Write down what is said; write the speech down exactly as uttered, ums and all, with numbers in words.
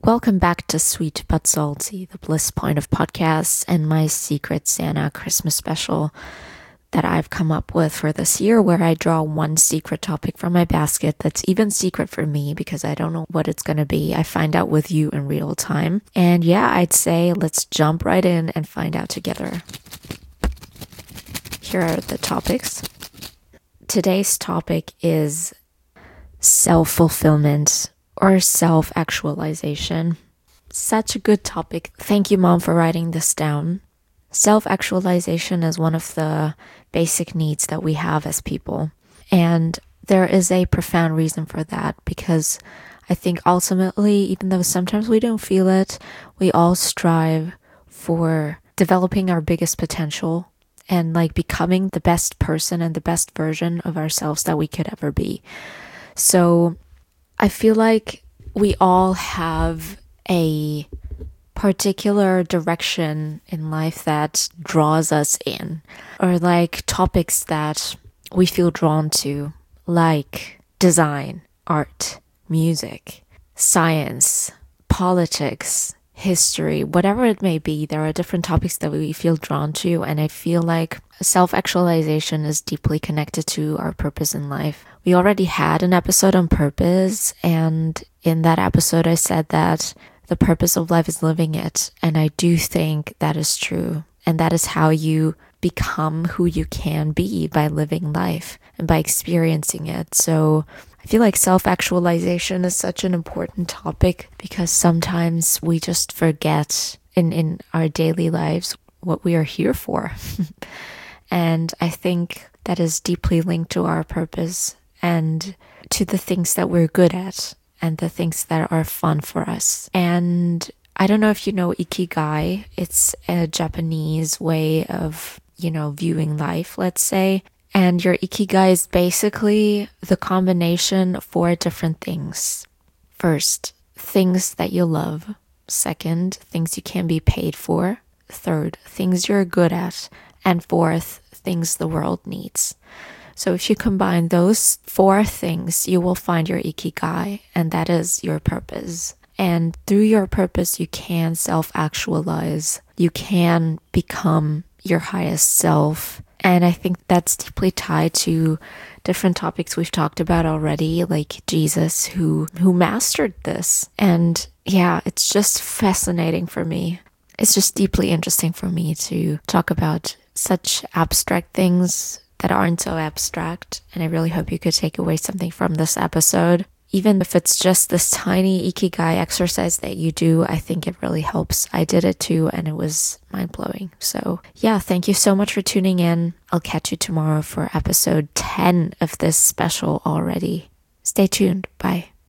Welcome back to Sweet But Salty, the bliss point of podcasts and my Secret Santa Christmas special that I've come up with for this year, where I draw one secret topic from my basket that's even secret for me because I don't know what it's going to be. I find out with you in real time. And yeah, I'd say let's jump right in and find out together. Here are the topics. Today's topic is self-fulfillment or self-actualization. Such a good topic. Thank you, Mom, for writing this down. Self-actualization is one of the basic needs that we have as people. And there is a profound reason for that, because I think ultimately, even though sometimes we don't feel it, we all strive for developing our biggest potential and like becoming the best person and the best version of ourselves that we could ever be. So I feel like we all have a particular direction in life that draws us in, or like topics that we feel drawn to, like design, art, music, science, politics, history, whatever it may be. There are different topics that we feel drawn to, and I feel like self-actualization is deeply connected to our purpose in life. We already had an episode on purpose, and in that episode I said that the purpose of life is living it, and I do think that is true, and that is how you become who you can be, by living life and by experiencing it. So I feel like self-actualization is such an important topic because sometimes we just forget in, in our daily lives what we are here for. And I think that is deeply linked to our purpose and to the things that we're good at and the things that are fun for us. And I don't know if you know Ikigai. It's a Japanese way of, you know, viewing life, let's say. And your Ikigai is basically the combination of four different things. First, things that you love. Second, things you can be paid for. Third, things you're good at. And fourth, things the world needs. So if you combine those four things, you will find your Ikigai, and that is your purpose. And through your purpose, you can self-actualize. You can become your highest self. And I think that's deeply tied to different topics we've talked about already, like Jesus, who who mastered this. And yeah, it's just fascinating for me. It's just deeply interesting for me to talk about such abstract things that aren't so abstract. And I really hope you could take away something from this episode. Even if it's just this tiny Ikigai exercise that you do, I think it really helps. I did it too, and it was mind-blowing. So yeah, thank you so much for tuning in. I'll catch you tomorrow for episode ten of this special already. Stay tuned. Bye.